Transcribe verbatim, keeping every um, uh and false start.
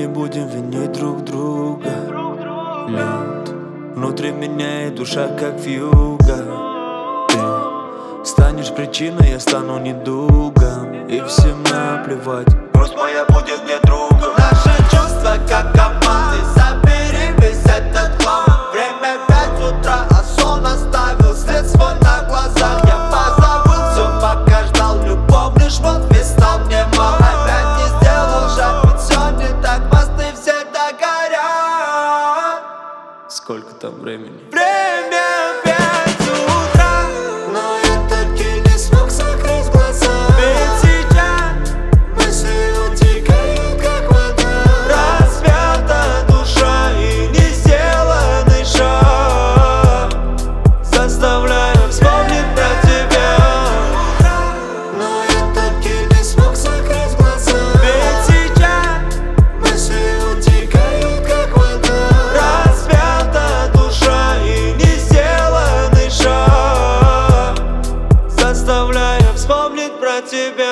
не будем винить друг друга. Лед внутри меня и душа как вьюга. Ты станешь причиной, я стану недугом, и всем наплевать, грусть моя будет мне другом. Наши чувства как команды, забери весь этот хлам. Время пять утра, а сон оставил след свой на глазах. Я позабыл все, пока ждал любовь, лишь вот весь стал мне мал. Опять не сделал шаг, ведь все не так, мосты всегда горят. Сколько там времени? Время пять утра, но я таки не смог закрыть глаза. Ведь сейчас мысли утекают как вода. Разбита душа и не сделанный шаг заставляю вспомнить про тебя. Но я таки не смог закрыть глаза. Ведь сейчас мысли утекают как вода. Разбита душа и не сделанный шаг заставляю вспомнить про тебя.